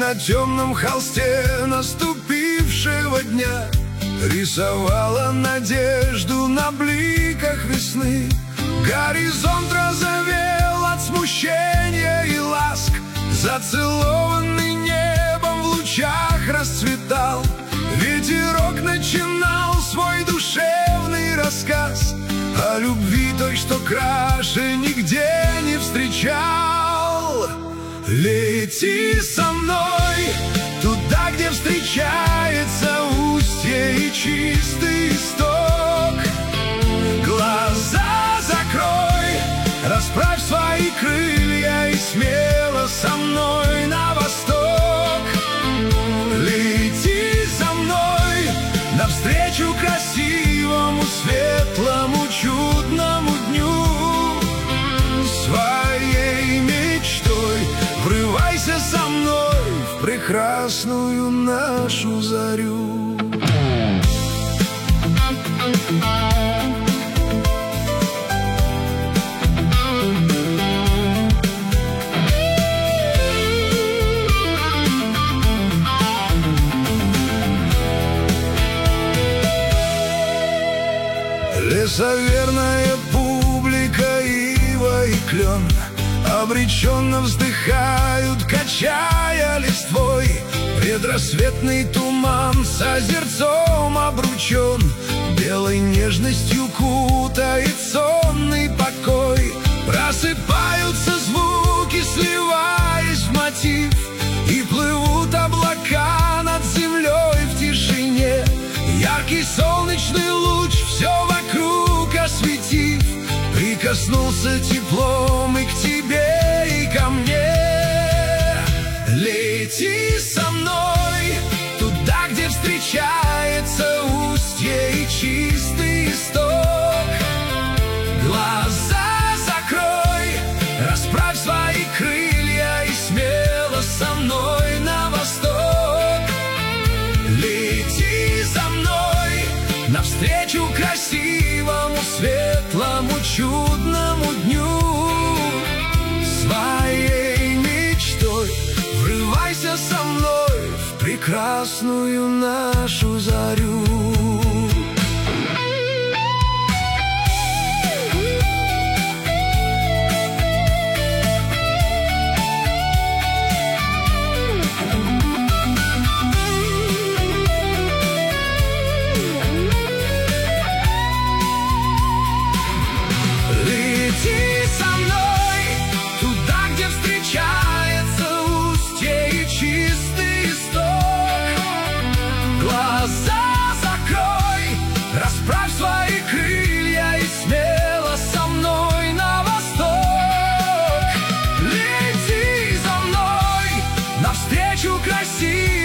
на темном холсте наступившего дня рисовала надежду на бликах весны. Горизонт розовел от смущения и ласк, зацелованный небом в лучах расцветал. Ветерок начинал свой душевный рассказ о любви той, что краше нигде не встречал. Лети со мной туда, где встречается устье и чистый исток. Глаза закрой, расправь свои крылья и смело со мной на восток. Лети за мной навстречу красивому, светлому, чудному дню. Своей мечтой врывайся со мной в прекрасную нашу зарю. Лесоверная публика, ива и клен обреченно вздыхают, качая листвой. Предрассветный туман с озерцом обручен, белой нежностью кутает сонный покой. Просыпаются звуки, сливаясь в мотив, и плывут облака над землей в тишине. Яркий солнечный луч все вокруг осветив, прикоснулся теплом и к тебе, и ко мне. Лети со мной туда, где встречается устье и чистый исток. Глаза закрой, расправь свои крылья и смело со мной на восток. Лети за мной навстречу красивому, светлому, чудному дню. Своей мечтой врывайся со мной в прекрасную нашу зарю. Лети со мной туда, где встречается устье и чистый исток. Глаза закрой, расправь свои крылья и смело со мной на восток. Лети за мной навстречу красивому,